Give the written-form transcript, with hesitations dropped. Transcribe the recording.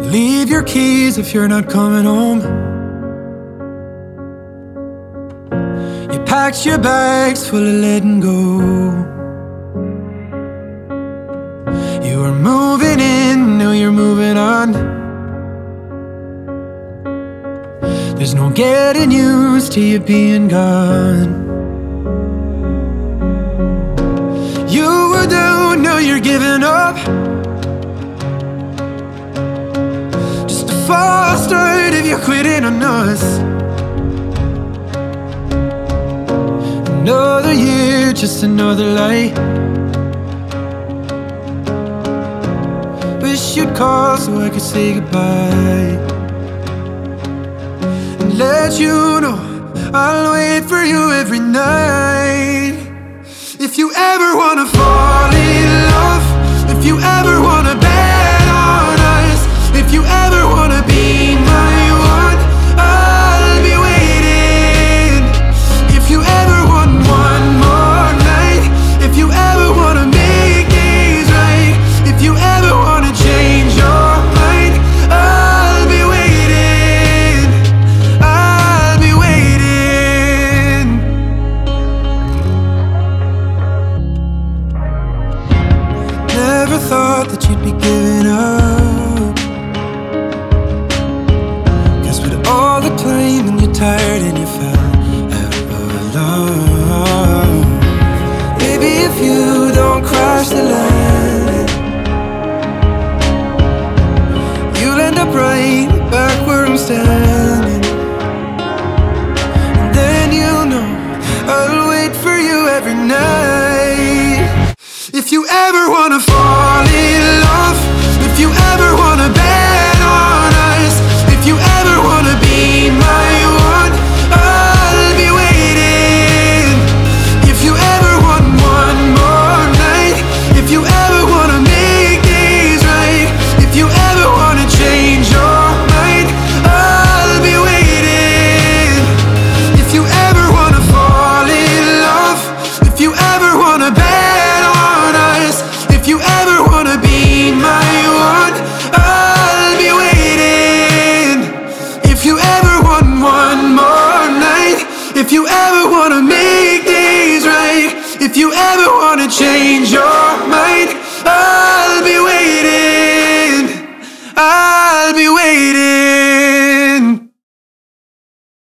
Leave your keys if you're not coming home. You packed your bags full of letting go. You were moving in, now you're moving on. There's no getting used to you being gone. You were down, now you're giving up. Just a false start if you're quitting on us. Another year, just another lie. Wish you'd call so I could say goodbye and let you know I'll wait for you every night. If you ever wanna fall in love, if you ever wanna bet on us, if you ever wanna be my one, I'll be waiting. If you ever want one more night, if you ever wanna make things right, if you ever wanna change your mind, I'll be waiting. I'll be waiting. Never thought that you'd be giving up. Guess with all the time and you're tired and you fell out of love. Maybe if you don't crash the landing, you'll end up right back where I'm standing. And then you'll know I'll wait for you every night. If you ever wanna fall in love, if you ever wanna bet on us, if you ever wanna be my one, I'll be waiting. If you ever want one more night, if you ever wanna make things right, if you ever wanna change your mind, I'll be waiting. If you ever wanna fall in love, if you ever wanna bet on us, if you ever wanna be my one, I'll be waiting. If you ever want one more night, if you ever wanna make things right, if you ever wanna change your mind, I'll be waiting. I'll be waiting.